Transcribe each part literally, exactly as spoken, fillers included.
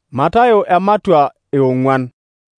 Matayo ematua eong'uan.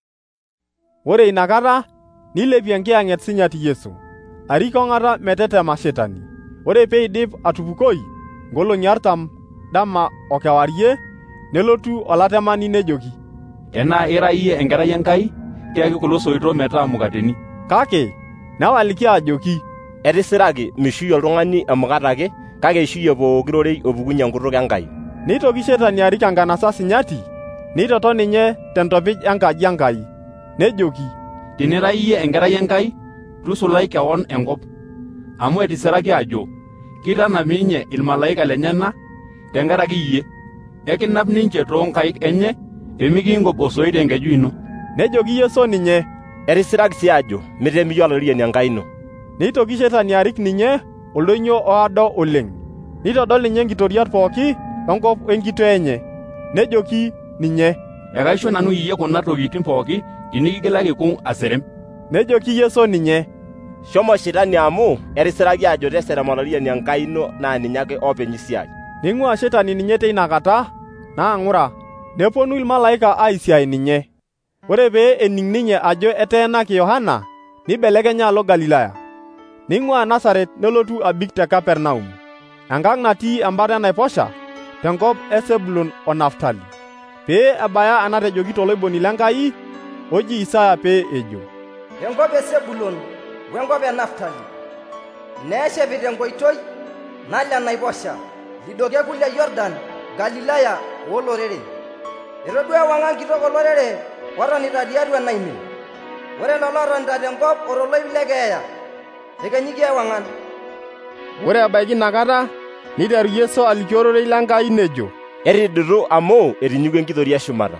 Ore inakata nilepie enkiyang'et sinyati Yesu, arik ong'ata metetema Shetani. Ore peidip atupukoi nkolong'i artam dama o kewarie, nelotu olatemani nejoki, "Enaa ira iyie enkerai Enkai, tiaki kulo soito metaa mukateni." Kake newaliki ajoki, "Etisiraki mishui oltung'ani emukate ake, kake ishuye pooki rorei opukunye enkutuk Enkai." Neitoki Shetani arik enkanasa sinyati, neitoton ninye tentopij enkaji Enkai, nejoki, "Tenira iyie enkerai Enkai, tusulai kewon enkop, amu etisiraki ajo, kitanap ninye ilmalaika lenyena tenkaraki iyie, ekinap ninche toonkaik enye pemikinkop osoit enkeju ino." Nejoki Yesu ninye, "Etisiraki sii ajo, mitemi olairiani Enkai ino." Neitoki Shetani arik ninye oldonyo oodo oleng, neitodol ninye nkitoriat pooki enkop wenkitoo enye, nejoki ninye, "Ekaisho nanu iyie kuna tokitin pooki tinikigilaki kung aserem." Nejoki Yesu ninye, "Shomo Shetani amu etisiraki ajo teserem olairiani Enkai ino naa ninye ake openy isiai." Neing'ua Shetani ninye teina kata, naa ng'ura, neponu ilmalaika aisiai ninye. Ore pee ening ninye ajo eteenaki Yohana, neibelekenya alo Galilaya. Neing'ua Nasaret nelotu abik te Kapernaum, enkang' natii embata enaiposha, tenkop e Sebulun o Naftali, pee ebaya enatejoki toloiboni lenkai oji Isaya pee ejo, "Enkop e Sebulun wenkop e Naftali, neeshepita enkoitoi nalo enaiposha, lidoke kule Yordan, Galilaya olorere. Etodua ewang'an kitok olorere otonita tiatua enaimin. Ore lelo otonita tenkop oroloip le keeya, ekenyiki ewang'an." Ore ebaiki inakata, neiteru Yesu aliki ororei lenkai nejo, "Etiditu amu etinyikua enkitoria eshumata."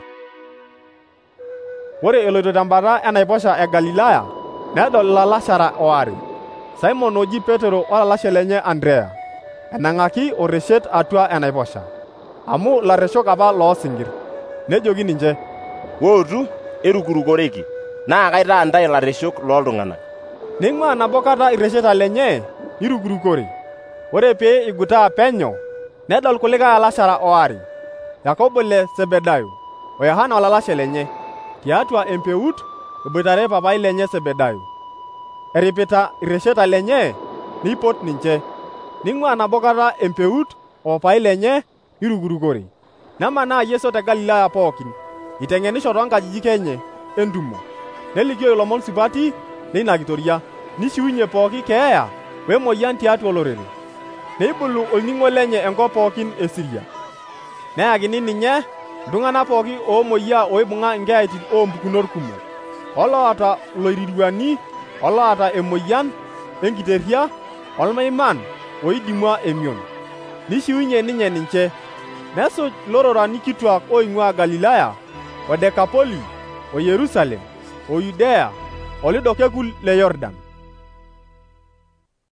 Ore eloito tembata enaiposha e Galilaya, nedol ilalashara oare, Simon oji Petero olalashe lenye Andrea, enang'aki oreshet atua enaiposha, amu lareshok apa loosinkir. Nejoki ninche, "Wootu, erukurukoreki, naa kaitaa ntae ilareshok looltung'anak." Neing'ua nabo kata iresheta lenye nirukurukore. Ore pee igutaa penyo, nedol kulikae alashara oare, Yakobo le Sebedayo o Yohana olalashe lenye, tiatua empeut eboitare papai lenye Sebedayo, eripita iresheta lenye neipot ninche. Neing'ua nabo kata empeut opapai lenye nirukurukore. Nemanaa Yesu te Galilaya pookin, iteng'enisho toonkajijik enye entumo, nelikio ilomon supati leina kitoria, nishiunye pooki keeya wemoyian tiatua olorere. Neibulu olning'o lenye enkop pookin e Siria. Neyakini ninye iltung'anak pooki oomoyia oibung'a inkeyaitin oompukunot kumok, oloota iloirirwani, oloota emoyian enkiterria, olmaiman oidimua emion. Nishiunye ninye ninche. Nesuj ilororani kituak oing'ua Galilaya, o Dekapoli, o Yerusalem, o Yudea, o lido kekul le Yordan.